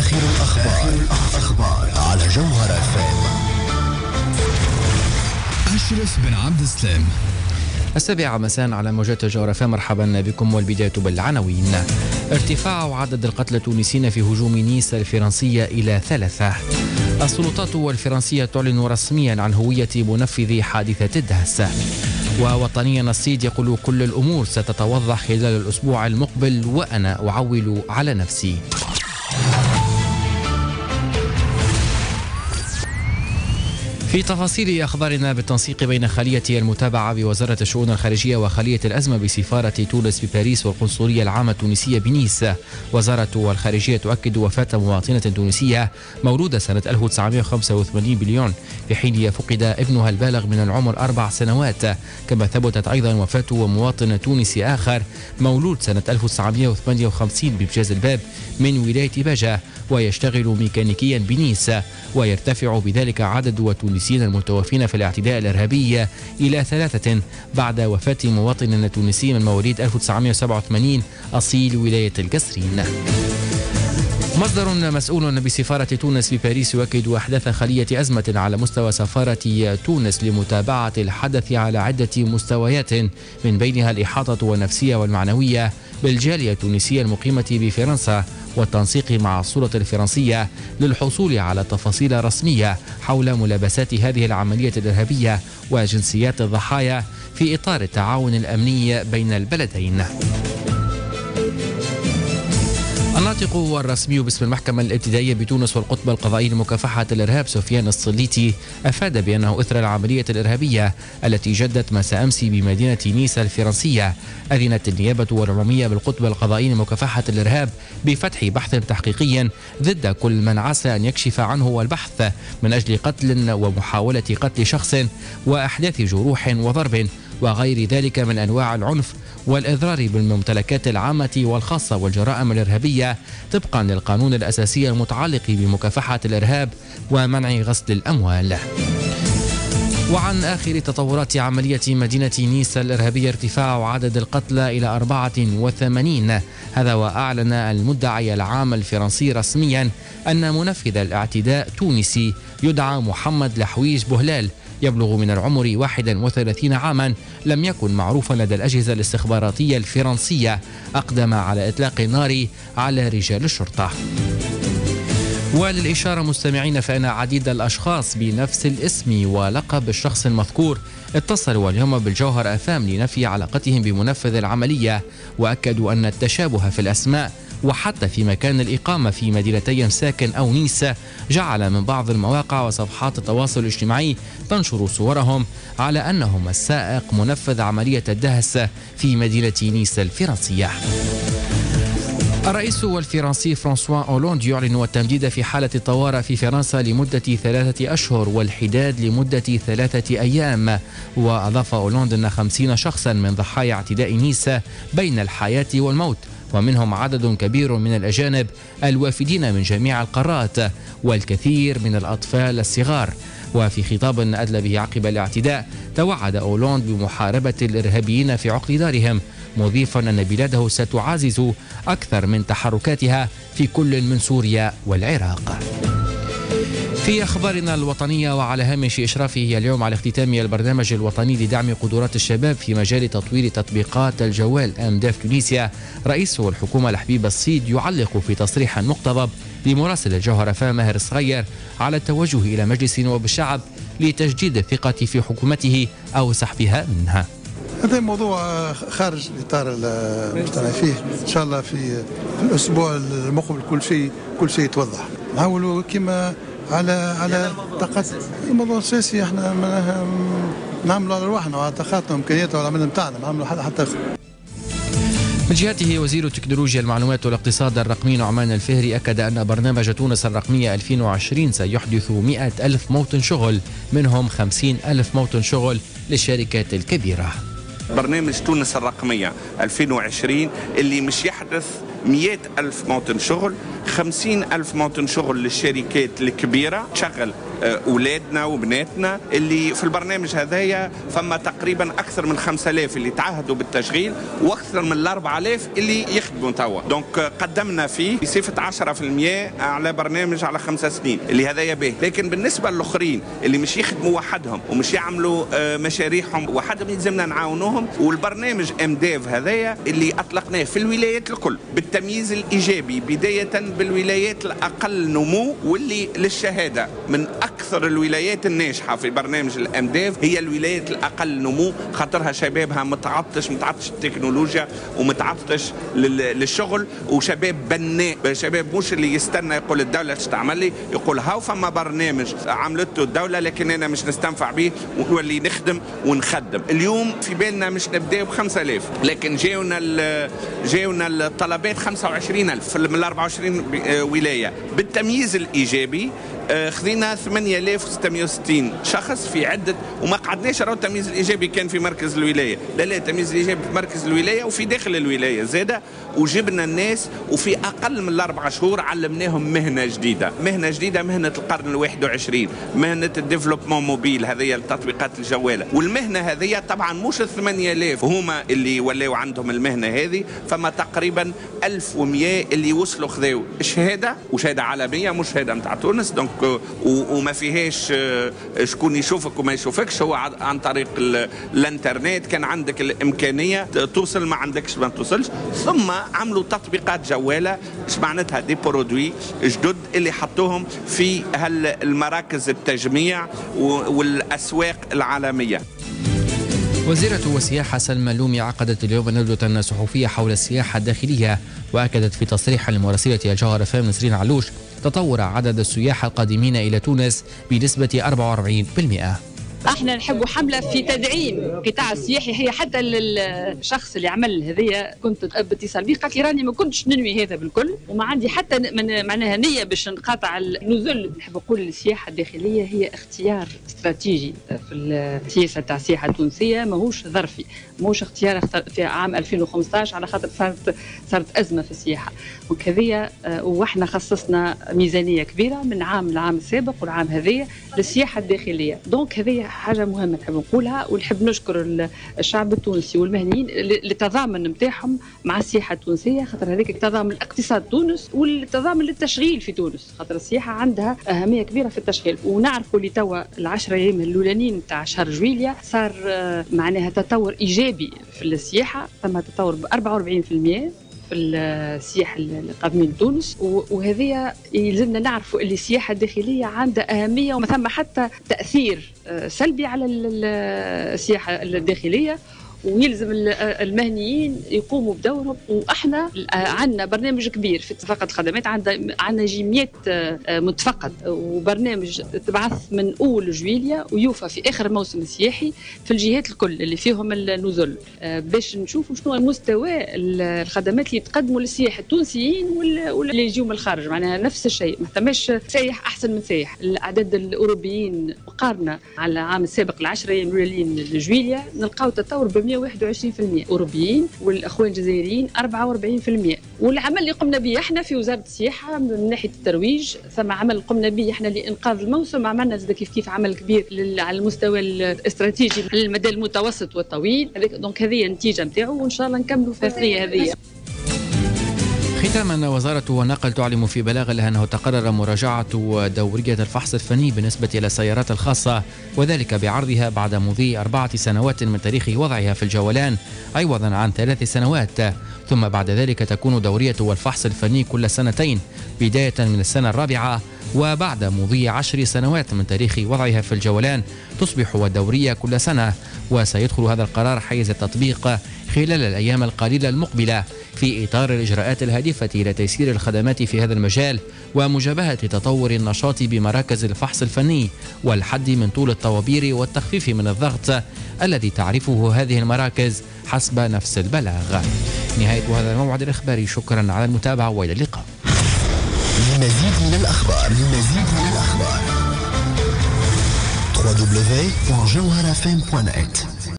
آخر الأخبار على جوهر FM. أشرف بن عبد السلام. 7 مساء على موجات جوهر FM. مرحبا بكم، والبداية بالعناوين. ارتفاع عدد القتلى التونسيين في هجوم نيس الفرنسية إلى 3. السلطات الفرنسية تعلن رسميا عن هوية منفذ حادثة الدهس. ووطنيا الصيد يقول كل الأمور ستتوضح خلال الأسبوع المقبل وأنا أعول على نفسي. في تفاصيل أخبارنا، بالتنسيق بين خلية المتابعة بوزارة الشؤون الخارجية وخلية الأزمة بسفارة تونس بباريس والقنصلية العامة التونسية بنيس، وزارة الخارجية تؤكد وفاة مواطنة تونسية مولودة سنة 1985 بليون، في حين فقد ابنها البالغ من العمر 4 سنوات. كما ثبتت أيضا وفاة مواطن تونسي آخر مولود سنة 1958 ببجاز الباب من ولاية باجة، ويشتغل ميكانيكيا بنيس، ويرتفع بذلك عدد التونسيين المتوفين في الاعتداء الإرهابي إلى 3 بعد وفاة مواطن تونسي من مواليد 1987 أصيل ولاية القصرين. مصدر مسؤول بسفارة تونس بباريس يؤكد أحداث خلية أزمة على مستوى سفارة تونس لمتابعة الحدث على عدة مستويات، من بينها الإحاطة والنفسية والمعنوية بالجالية التونسية المقيمة بفرنسا، والتنسيق مع السلطة الفرنسية للحصول على تفاصيل رسمية حول ملابسات هذه العملية الإرهابية وجنسيات الضحايا في إطار التعاون الأمني بين البلدين. الناطق الرسمي باسم المحكمة الابتدائية بتونس والقطب القضائي لمكافحة الإرهاب سفيان الصليتي أفاد بأنه إثر العملية الإرهابية التي جدت مساء أمس بمدينة نيس الفرنسية، أذنت النيابة العمومية بالقطب القضائي لمكافحة الإرهاب بفتح بحث تحقيقي ضد كل من عسى أن يكشف عنه البحث من أجل قتل ومحاولة قتل شخص وأحداث جروح وضرب وغير ذلك من أنواع العنف والإضرار بالممتلكات العامة والخاصة والجرائم الإرهابية طبقا للقانون الأساسي المتعلق بمكافحة الإرهاب ومنع غسل الأموال. وعن آخر تطورات عملية مدينة نيس الإرهابية، ارتفاع عدد القتلى إلى 84. هذا وأعلن المدعي العام الفرنسي رسميا أن منفذ الاعتداء تونسي يدعى محمد لحويج بوهلال، يبلغ من العمر 31 عاما، لم يكن معروفا لدى الأجهزة الاستخباراتية الفرنسية، أقدم على إطلاق النار على رجال الشرطة. وللإشارة مستمعين، فإن عديد الأشخاص بنفس الاسم ولقب الشخص المذكور اتصلوا اليوم بالجوهر أفام لنفي علاقتهم بمنفذ العملية، وأكدوا أن التشابه في الأسماء وحتى في مكان الإقامة في مدينتي مساكن أو نيس جعل من بعض المواقع وصفحات التواصل الاجتماعي تنشر صورهم على أنهم السائق منفذ عملية الدهس في مدينة نيس الفرنسية. الرئيس الفرنسي فرانسوا أولاند يعلن التمديد في حالة الطوارئ في فرنسا لمدة 3 أشهر والحداد لمدة 3 أيام. وأضاف أولاند أن 50 شخصا من ضحايا اعتداء نيس بين الحياة والموت، ومنهم عدد كبير من الأجانب الوافدين من جميع القارات والكثير من الأطفال الصغار. وفي خطاب أدلى به عقب الاعتداء، توعد أولاند بمحاربة الإرهابيين في عقر دارهم، مضيفا أن بلاده ستعزز أكثر من تحركاتها في كل من سوريا والعراق. في أخبارنا الوطنية، وعلى هامش إشرافه اليوم على اختتام البرنامج الوطني لدعم قدرات الشباب في مجال تطوير تطبيقات الجوال أمداف تونسيا، رئيس الحكومة الحبيب الصيد يعلق في تصريح مقتضب لمراسل الجوهر فا ماهر الصغير على التوجه إلى مجلس نواب الشعب لتجديد الثقة في حكومته أو سحبها منها. هذا موضوع خارج الإطار المقتنع فيه. إن شاء الله في الأسبوع المقبل كل شيء يتوضح. نحاولوا كما على طاقات الموضوع السياسي، احنا نعملوا على رواحنا وعلى طاقاتنا وامكانياتنا والعمل نتاعنا، نعملوا حتى من جهته وزير التكنولوجيا المعلومات والاقتصاد الرقمي نعمان الفهري أكد أن برنامج تونس الرقمية 2020 سيحدث 100,000 موطن شغل، منهم 50,000 موطن شغل للشركات الكبيرة. برنامج تونس الرقمية 2020 اللي مش يحدث 100,000 موطن شغل، 50,000 موطن شغل للشركات الكبيرة تشغل أولادنا وبناتنا اللي في البرنامج هذايا. فما تقريبا أكثر من 5,000 اللي تعهدوا بالتشغيل وأكثر من 4,000 اللي يخدموا توا. دونك قدمنا فيه بصفة 10% على برنامج على 5 سنين اللي هذايا به. لكن بالنسبة للآخرين اللي مش يخدموا وحدهم ومش يعملوا مشاريعهم وحدهم يلزمنا نعاونوهم. والبرنامج MDEV هذايا اللي أطلقناه في الولايات الكل بالتمييز الإيجابي، بداية بالولايات الأقل نمو واللي للشهادة من أكثر الولايات الناجحة في برنامج الMDEV هي الولايات الأقل نمو، خاطرها شبابها متعطش التكنولوجيا ومتعطش للشغل، وشباب بناء، شباب مش اللي يستنى يقول الدولة تستعمل لي، يقول هاو فما برنامج عملته الدولة لكن أنا مش نستنفع به ونولي نخدم ونخدم. اليوم في بالنا مش نبدأ ب5,000 لكن جاونا الطلبات 25,000 من 24 ولاية. بالتمييز الإيجابي خذينا 8,660 شخص في عدة، وما قعدناش راهو التمييز الإيجابي كان في مركز الولاية، لا التمييز الإيجابي في مركز الولاية وفي داخل الولاية زادة، وجبنا الناس وفي أقل من 4 شهور علمناهم مهنة جديدة، مهنة القرن 21، مهنة الديفلوبمون موبيل، هذه التطبيقات الجوالة. والمهنة هذه طبعا مش 8,000 هما اللي ولاو عندهم المهنة هذه، فما تقريبا 1,100 اللي وصلوا خذوا الشهادة، وشهادة عالمية مش شهادة متاع تونس. دونك وما فيهاش شكون يشوفك وما يشوفكش، هو عن طريق الانترنت كان عندك الامكانيه توصل، ما عندكش ما توصلش. ثم عملوا تطبيقات جواله ايش معناتها دي برودوي جدد اللي حطوهم في المراكز التجميع والاسواق العالميه. وزيرة السياحة سلمى اللومي عقدت اليوم ندوة صحفية حول السياحة الداخلية، وأكدت في تصريح لمراسلة الجوهرة FM نسرين علوش تطور عدد السياح القادمين إلى تونس بنسبة 44%. احنا نحبوا حمله في تدعيم القطاع السياحي. هي حتى الشخص اللي عمل هذيا كنت باتصال به قالت لي راني ما كنتش ننوي هذا بالكل وما عندي حتى معناها نيه باش نقاطع النزول. نحب نقول السياحه الداخليه هي اختيار استراتيجي في السياسه تاع السياحه التونسيه، ماهوش ظرفي، ماهوش اختيار في عام 2015 على خاطر صارت ازمه في السياحه وكذا، واحنا خصصنا ميزانيه كبيره من عام العام السابق والعام هذايا للسياحه الداخليه. دونك هذه حاجه مهمه نحب نقولها، ونحب نشكر الشعب التونسي والمهنيين للتضامن نتاعهم مع السياحه التونسيه، خاطر هذاك التضامن لاقتصاد تونس والتضامن للتشغيل في تونس، خاطر السياحه عندها اهميه كبيره في التشغيل. ونعرفوا اللي توا ال10 ايام الاولانيين تاع شهر جويليا صار معناها تطور ايجابي في السياحه، ثم تطور ب 44% في السياحة القادمين لتونس، وهذه يلزمنا نعرفوا اللي السياحة الداخلية عندها أهمية وما ثم حتى تأثير سلبي على السياحة الداخلية، ويلزم المهنيين يقوموا بدورهم. واحنا عندنا برنامج كبير في اتفاقات الخدمات، عندنا جمعيات متفقد وبرنامج تبعث من اول جويليا ويوفى في اخر الموسم السياحي في الجهات الكل اللي فيهم النزل، باش نشوفوا شنو المستوى الخدمات اللي تقدموا للسياح التونسيين واللي يجيو من الخارج. معناها نفس الشيء، ما ثماش سايح احسن من سايح. الاعداد الاوروبيين مقارنه على العام السابق ال10 ايام الاولين لجويليا نلقاو تطور ب 121% اوروبيين، والاخوان الجزائريين 44%. والعمل اللي قمنا به احنا في وزاره السياحه من ناحيه الترويج، ثم عمل قمنا به احنا لانقاذ الموسم، عملنا زاد كيف عمل كبير على المستوى الاستراتيجي للمدى المتوسط والطويل. دونك هذه النتيجه نتاعو، وان شاء الله نكملوا في الثنيه هذه. ختاما، وزارة النقل تعلم في بلاغ لها أنه تقرر مراجعة دورية الفحص الفني بالنسبة إلى السيارات الخاصة، وذلك بعرضها بعد مضي 4 سنوات من تاريخ وضعها في الجولان عوضا عن 3 سنوات، ثم بعد ذلك تكون دورية والفحص الفني كل 2 سنين بداية من السنة الرابعة، وبعد مضي 10 سنوات من تاريخ وضعها في الجولان تصبح الدورية كل سنة. وسيدخل هذا القرار حيز التطبيق خلال الأيام القليلة المقبلة في إطار الإجراءات الهادفة إلى تيسير الخدمات في هذا المجال ومجابهة تطور النشاط بمراكز الفحص الفني والحد من طول الطوابير والتخفيف من الضغط الذي تعرفه هذه المراكز حسب نفس البلاغ. نهاية هذا الموعد الإخباري، شكرا على المتابعة وإلى اللقاء. لمزيد من الأخبار www.jawharafm.net